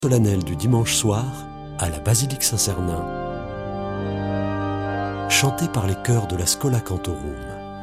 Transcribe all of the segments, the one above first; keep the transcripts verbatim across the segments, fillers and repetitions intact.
Solennelle du dimanche soir à la basilique Saint-Cernin, chantée par les chœurs de la Schola Cantorum.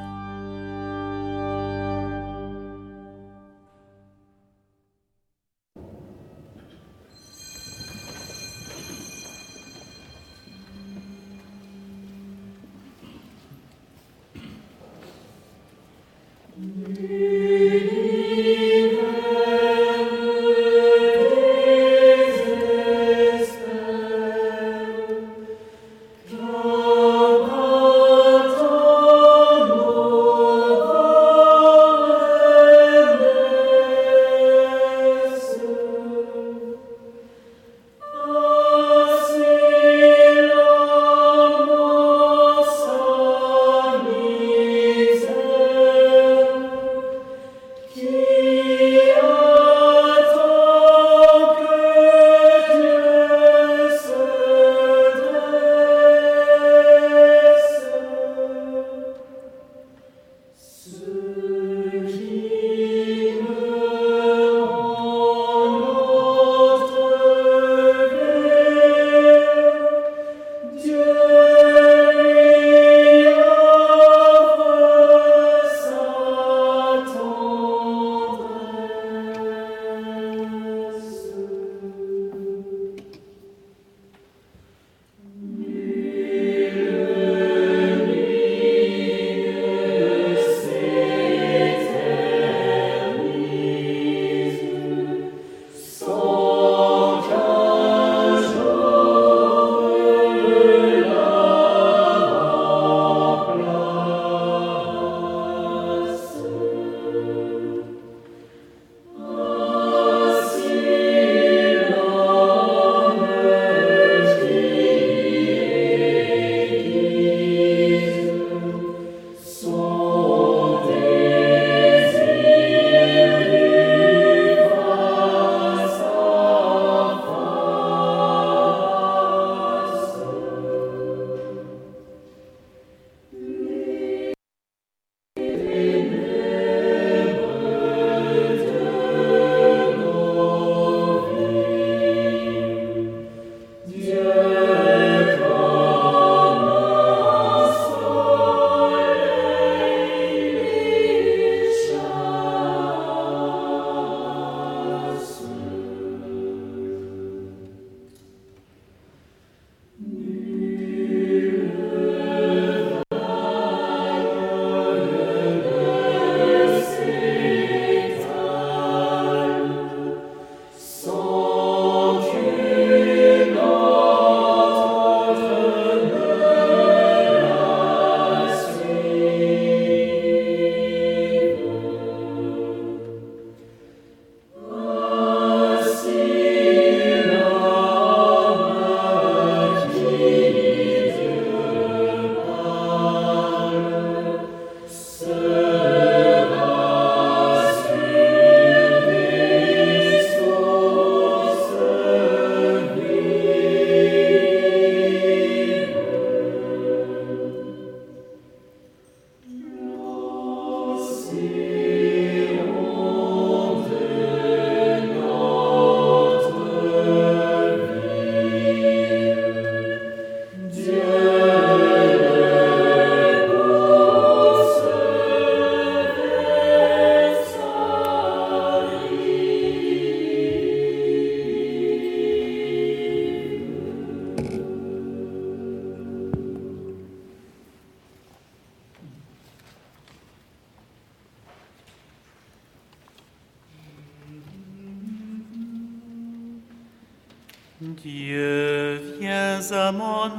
Dieu, viens à mon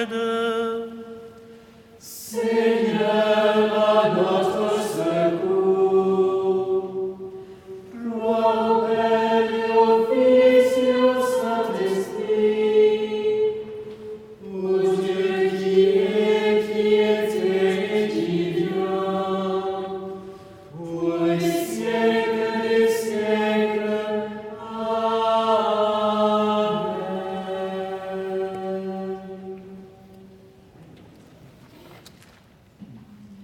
aide. Seigneur, à notre secours. Gloire au Père et au Fils et au Saint-Esprit, au Dieu qui est, qui était et qui vient, pour les siècles des siècles. Amen.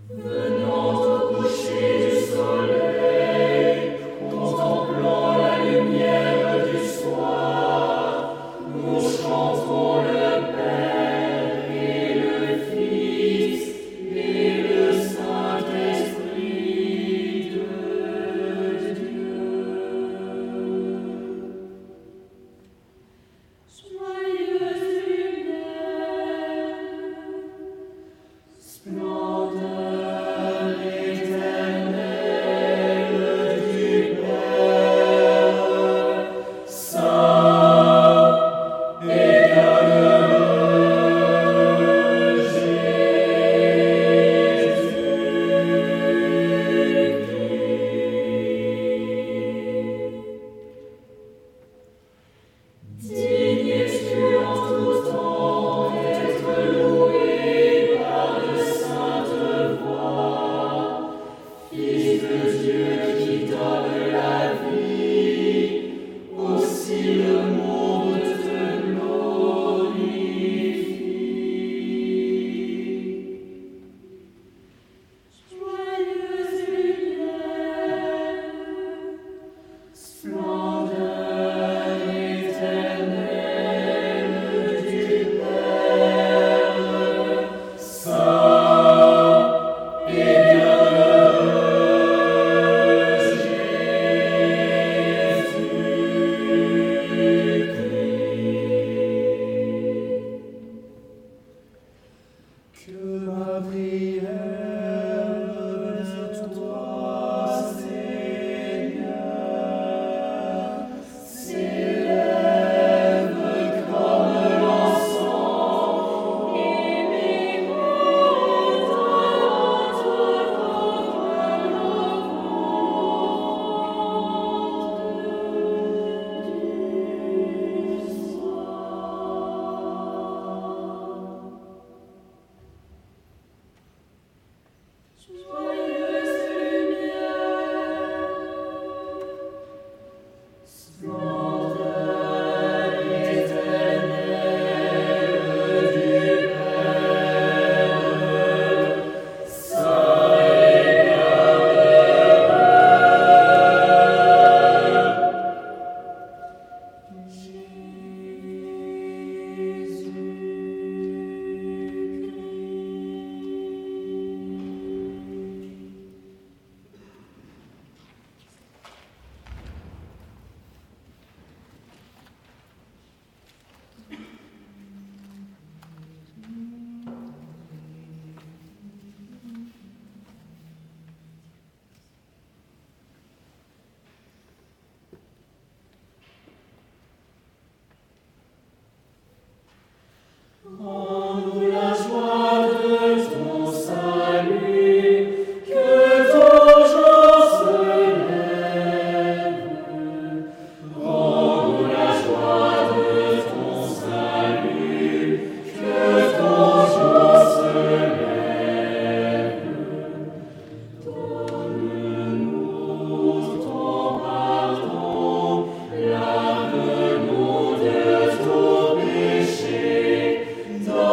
Dans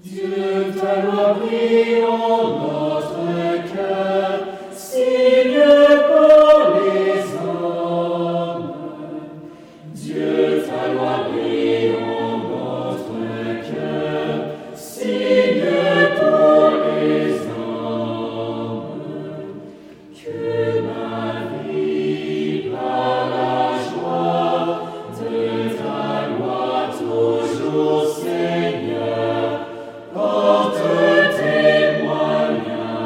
Dieu, ta loi brille en notre cœur, signe pour les hommes. Dieu, ta loi brille en notre cœur, signe pour les hommes. Que ma vie par la joie de ta loi toujours, Seigneur, porte témoignage.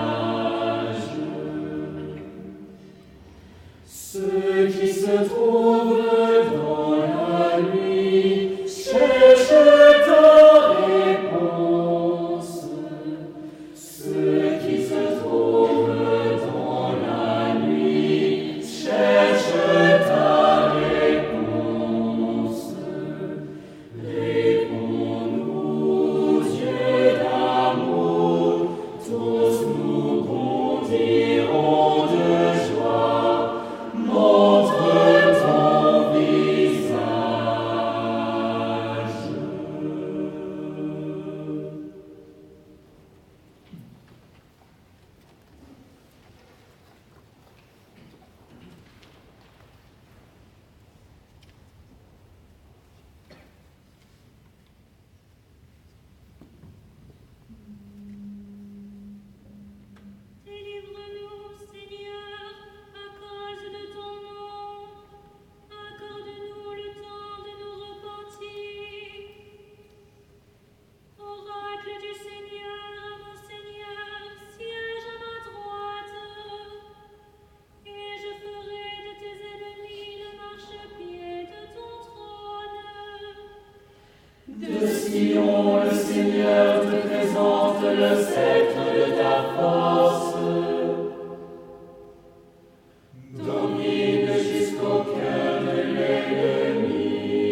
Ceux qui se trouvent dans la nuit cherchent ta réponse. Ceux qui se trouvent dans la nuit cherchent ta réponse. Réponds-nous, Dieu d'amour, tous nous bondirons de joie. Montre ton visage. Délivre-nous, Seigneur, à cause de ton nom. Accorde-nous le temps de nous repentir. Oracle du Seigneur, à mon Seigneur, siège à ma droite. Et je ferai de tes ennemis le marchepied de ton trône. De Sion, le Seigneur te présente le sceptre de ta force. Domine jusqu'au cœur de l'ennemi.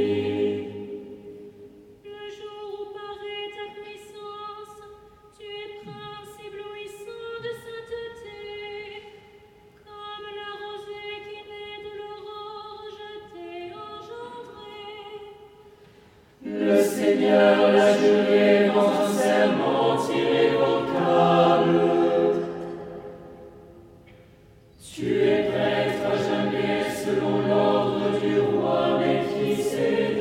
Le jour où paraît ta puissance, tu es prince éblouissant de sainteté, comme la rosée qui naît de l'aurore, je t'ai engendré. Le Seigneur l'a juré dans un serment irrévocable. Tu es prêtre à jamais selon l'ordre du roi Melchisédek.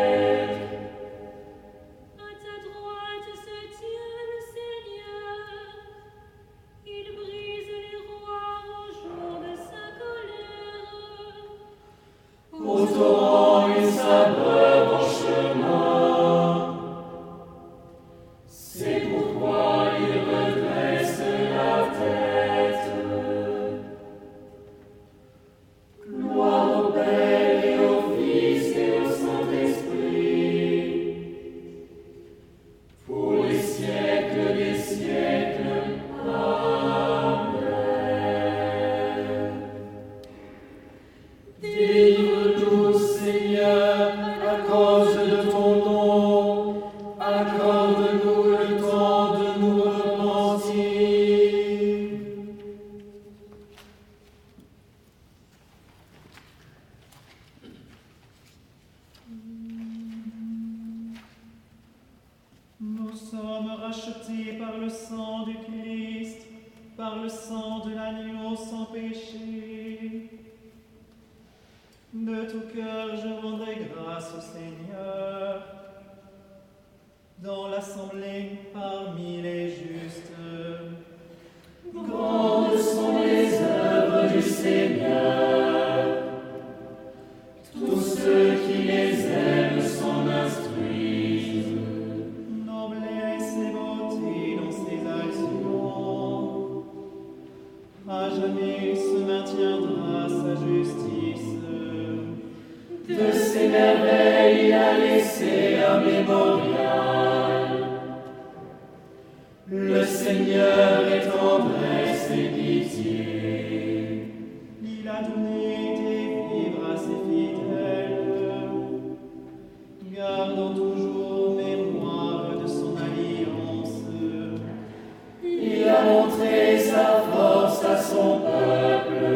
À ta droite se tient le Seigneur. Il brise les rois au jour de sa colère. Au torrent, il s'abreuve en chemin. C'est pourquoi il redresse la tête. Gloire au Père et au Fils et au Saint-Esprit, pour les siècles des siècles. Amen. Délivre-nous, Seigneur, à cause de ton nom. Accorde-nous le temps de nous repentir. Nous sommes rachetés par le sang du Christ, par le sang de l'agneau sans péché. De tout cœur, je rendrai grâce au Seigneur. Dans l'assemblée, parmi les justes, Grandes sont les œuvres du Seigneur. Tous ceux qui les aiment s'en instruisent. noblesse et beauté dans ses actions. À jamais il se maintiendra sa justice. De ses merveilles, il a laissé un mémorial. Le Seigneur est tendresse et pitié. Il a donné des vivres à ses fidèles, gardant toujours mémoire de son alliance. Il a montré sa force à son peuple,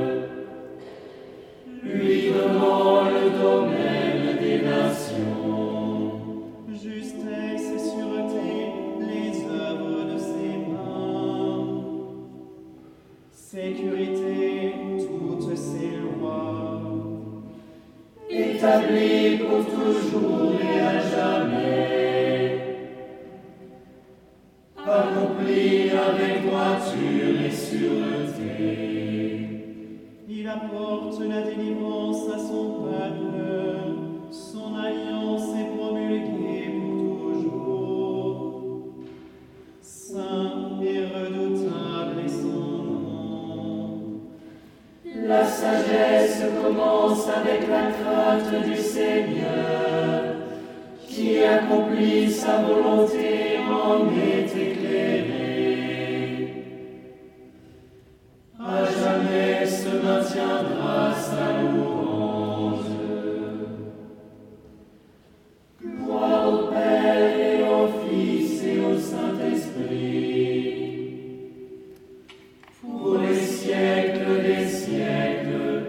lui donnant le domaine des nations. Justesse et sûreté, établi pour toujours et à jamais, accompli avec droiture et sûreté. Il apporte la délivrance à son peuple, son alliance est promulguée pour toujours. Saint et redoutable est son nom. La sagesse commence avec la crainte du Seigneur, qui accomplit sa volonté en est éclairé. À jamais se maintiendra sa louange. Gloire au Père et au Fils et au Saint-Esprit, pour les siècles des siècles.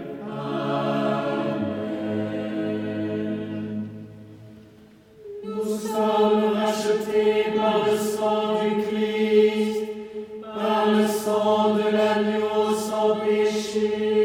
Amen. Nous sommes rachetés par le sang du Christ, par le sang de l'agneau sans péché.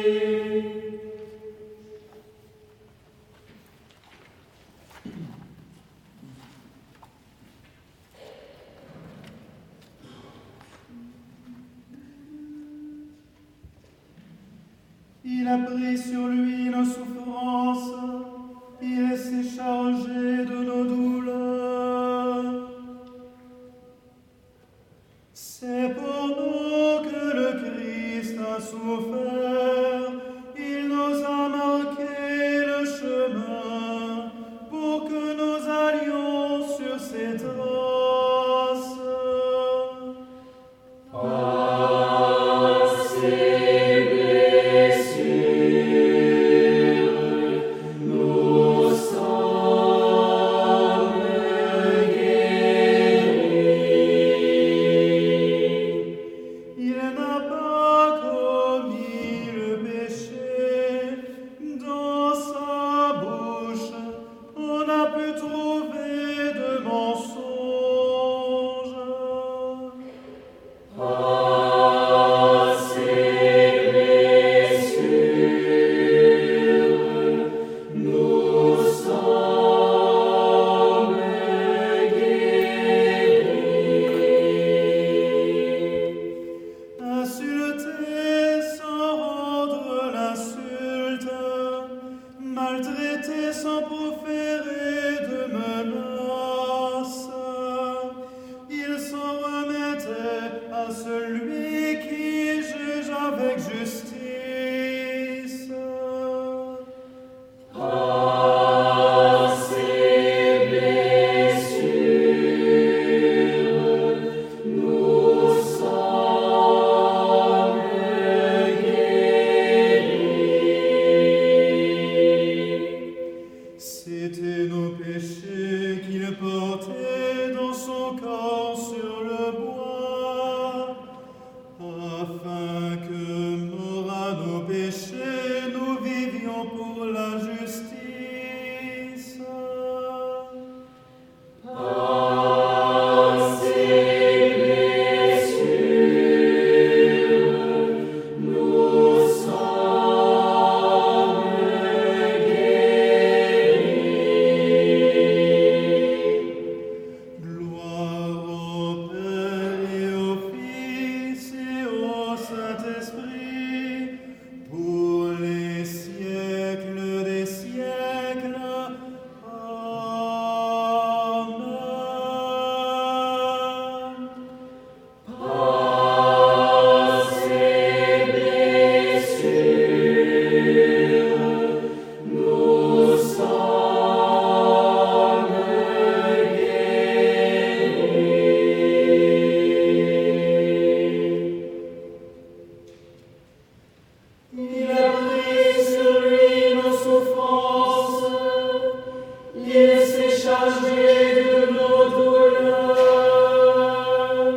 Il a pris sur lui nos souffrances, il s'est chargé de nos douleurs. C'est pour nous que le Christ a souffert, il nous a marqué le chemin pour que nous allions sur ses traces. À ses blessures, nous sommes guéris. Il n'a pas commis le péché, dans sa bouche on n'a pu trouver de mensonge. À ses blessures, nous sommes guéris. Insulté sans rendre l'insulte, maltraité sans proférer de menaces, il s'en remettait à celui qui juge avec justice. À ses blessures, nous sommes guéris. C'étaient nos péchés qu'il portait dans son corps sur le bois, afin que, morts à nos péchés, nous vivions pour la justice. À ses blessures, nous sommes guéris. Gloire au Père et au Fils et au Saint-Esprit, pour les siècles des siècles. Amen. À ses blessures, nous sommes guéris. Il a pris sur lui nos souffrances, il s'est chargé de nos douleurs.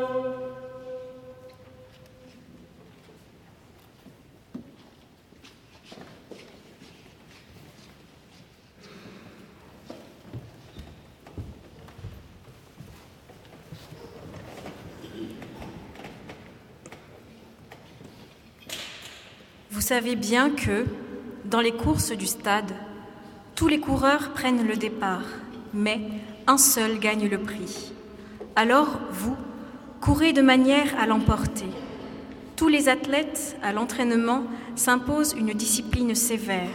Vous savez bien que, dans les courses du stade, Tous les coureurs prennent le départ, mais un seul gagne le prix. Alors, vous, courez de manière à l'emporter. Tous les athlètes, à l'entraînement, s'imposent une discipline sévère.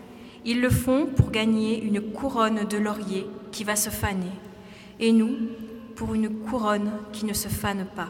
Ils le font pour gagner une couronne de laurier qui va se faner, et nous, pour une couronne qui ne se fane pas.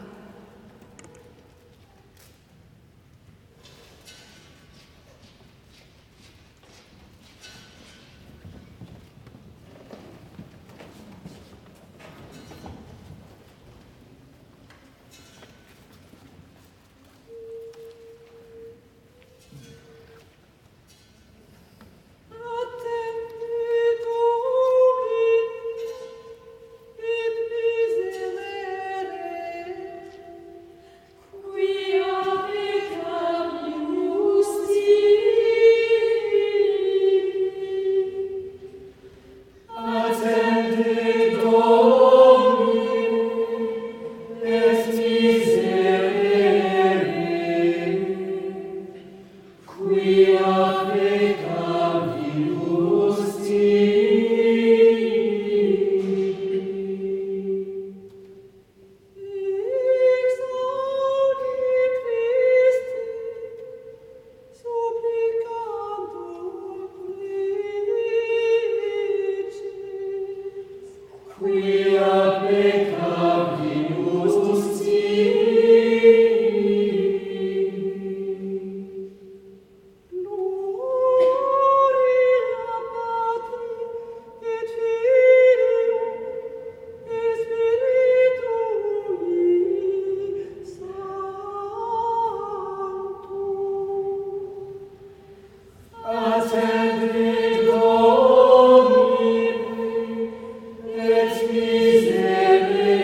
Miserere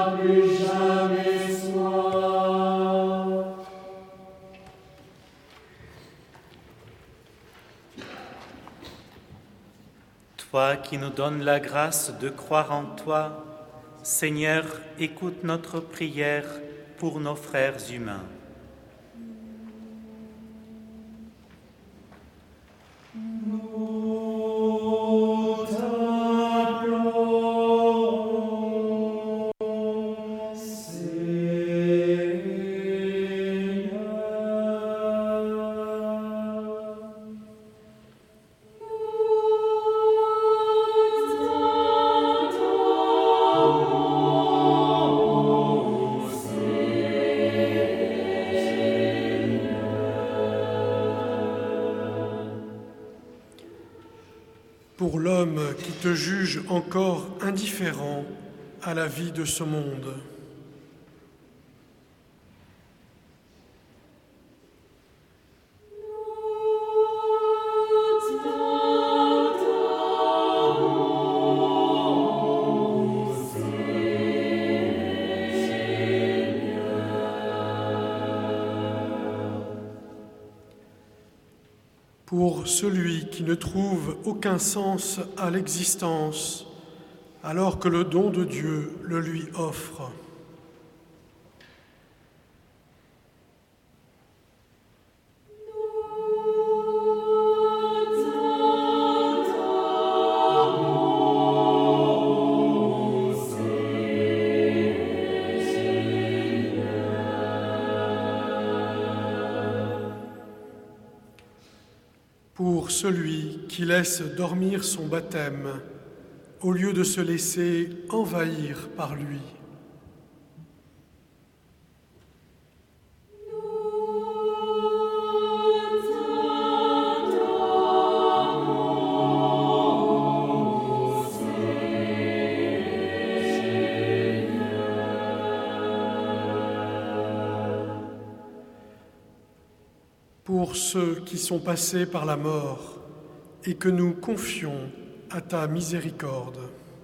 n'a plus jamais soif. Toi qui nous donnes la grâce de croire en toi, Seigneur, écoute notre prière pour nos frères humains. Pour l'homme qui te juge encore indifférent à la vie de ce monde. Pour celui qui ne trouve aucun sens à l'existence, alors que le don de Dieu le lui offre. Pour celui qui laisse dormir son baptême, au lieu de se laisser envahir par lui. Pour ceux qui sont passés par la mort et que nous confions à ta miséricorde.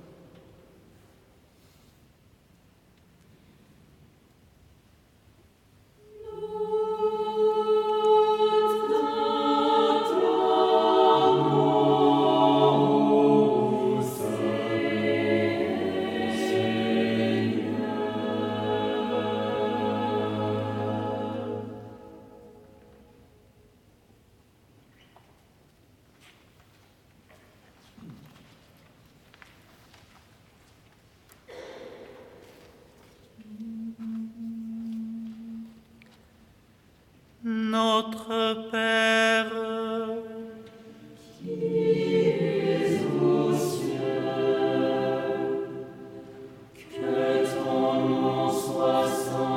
Notre Père, qui es aux cieux, que ton nom soit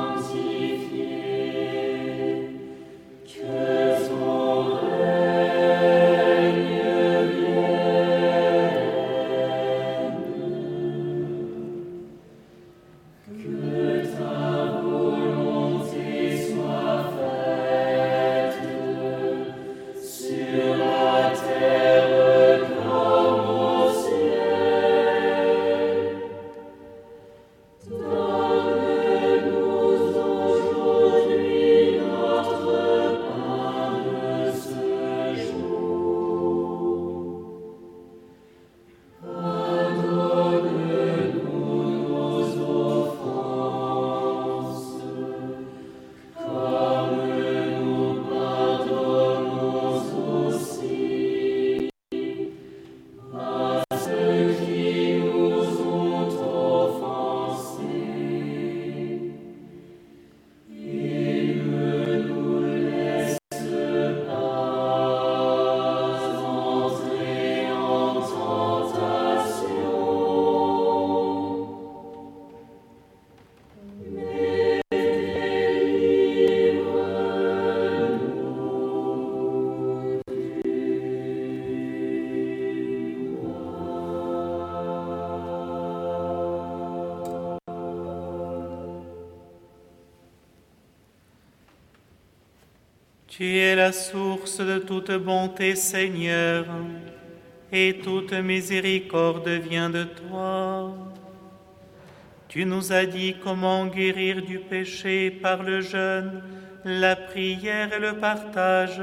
sanctifié, que ton règne vienne, que ta volonté soit faite sur la terre comme au ciel. Donne-nous aujourd'hui notre pain de ce jour. Pardonne-nous nos offenses, comme nous pardonnons aussi à ceux qui nous ont offensés. Et ne nous laisse pas entrer en tentation, mais délivre-nous du tu es la source de toute bonté, Seigneur, et toute miséricorde vient de toi. Tu nous as dit comment guérir du péché par le jeûne, la prière et le partage.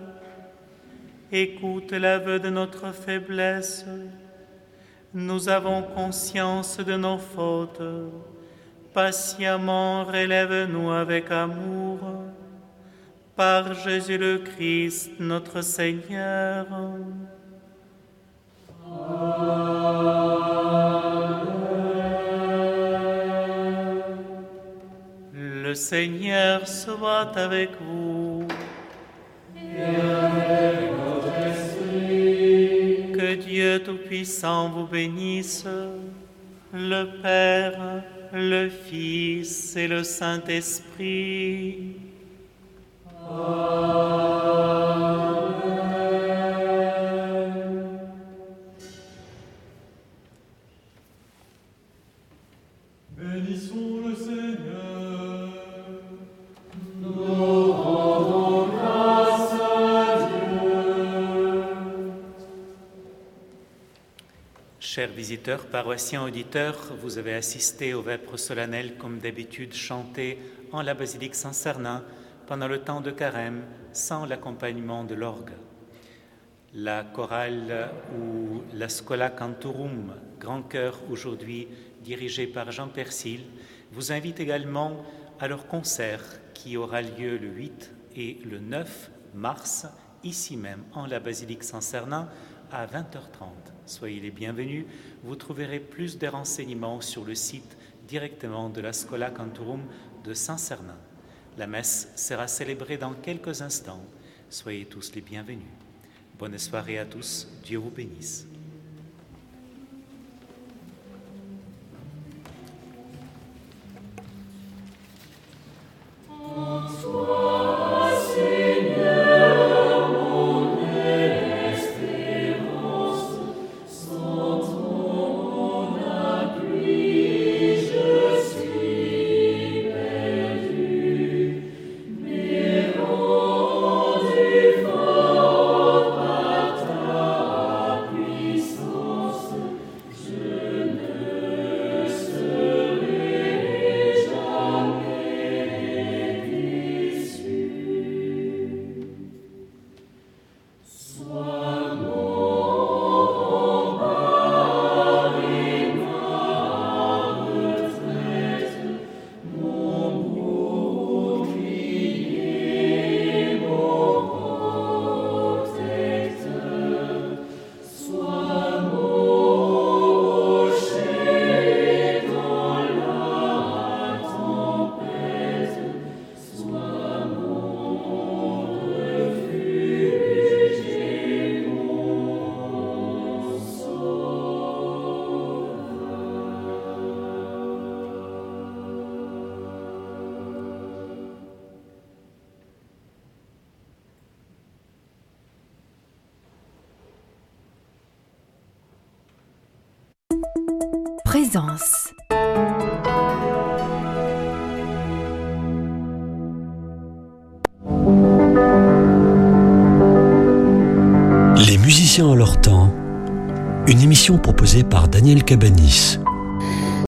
Écoute l'aveu de notre faiblesse. Nous avons conscience de nos fautes. Patiemment relève-nous avec amour. Par Jésus le Christ, notre Seigneur. Le Seigneur soit avec vous. Et avec votre esprit. Que Dieu Tout-Puissant vous bénisse, le Père, le Fils et le Saint-Esprit. Amen. Bénissons le Seigneur. Nous rendons grâce à Dieu. Chers visiteurs, paroissiens, auditeurs, vous avez assisté aux vêpres solennelles comme d'habitude chantées en la basilique Saint-Cernin pendant le temps de carême, sans l'accompagnement de l'orgue. La chorale ou la Schola Cantorum, grand chœur aujourd'hui dirigé par Jean Persil, vous invite également à leur concert qui aura lieu le huit et le neuf mars, ici même en la basilique Saint-Cernin, à vingt heures trente. Soyez les bienvenus, vous trouverez plus de renseignements sur le site directement de la Schola Cantorum de Saint-Cernin. La messe sera célébrée dans quelques instants. Soyez tous les bienvenus. Bonne soirée à tous. Dieu vous bénisse. En toi, Seigneur, mon espérance, sans ton appui, je suis perdu. Mais rendu fort par ta puissance, je ne serai jamais déçu. Sois mon rempart et ma retraite, mon bouclier, mon protecteur. Sois mon rocher dans la tempête. Sois mon refuge et mon sauveur. Présence. Les musiciens en leur temps, une émission proposée par Daniel Cabanis.